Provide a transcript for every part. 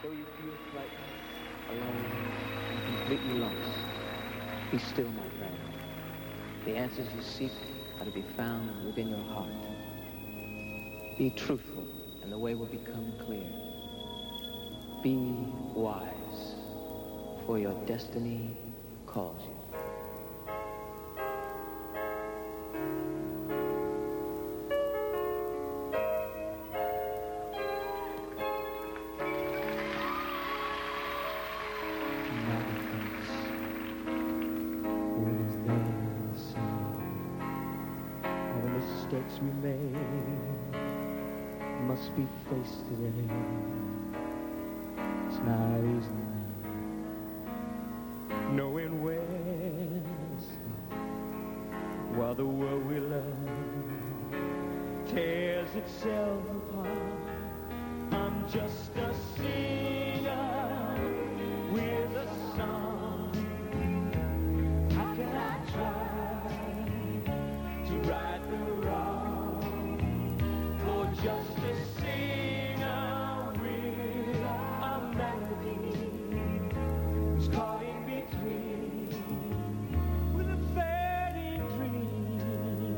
Though you feel frightened, alone, and completely lost, be still, my friend. The answers you seek are to be found within your heart. Be truthful, and the way will become clear. Be wise, for your destiny calls you. Mistakes we made must be faced today. It's not easy now, knowing where to start, while the world we love tears itself apart. I'm just a singer with a song. How can I try to right the wrong, for just a singer with a melody who's caught in between with a fading dream.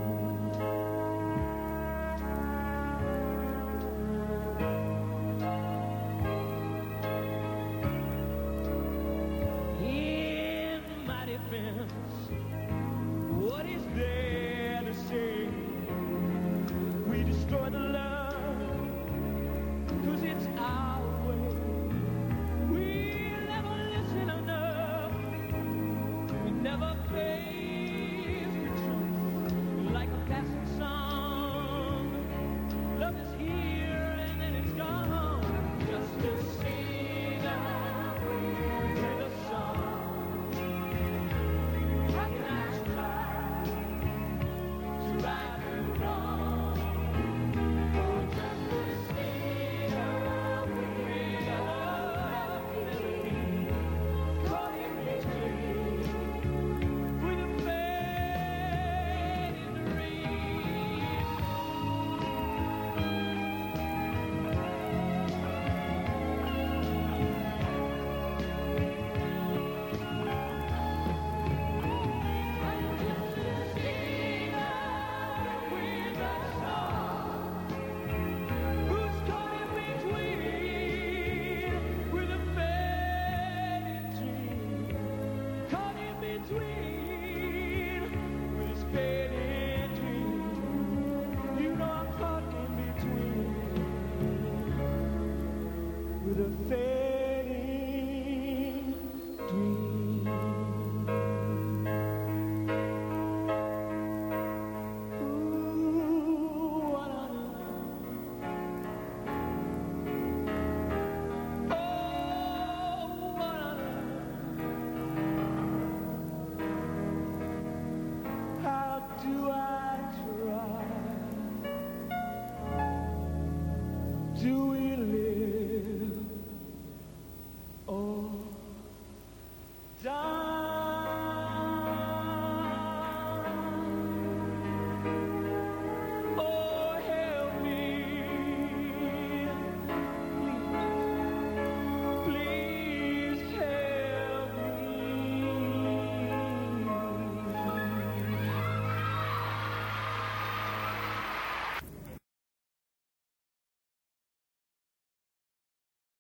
In my defense, what is there to say? We destroy the love, 'cause it's our way. We never listen enough. We never face the truth like a passing song. Love is here and then it's gone. Just a singer with a song. How can I try to right the wrong, for just a singer with a melody caught in between with a fading dream. I'm just a singer with a song, who's caught in between with a fading dream. Caught in between with this fading dream. You know I'm caught in between with a fading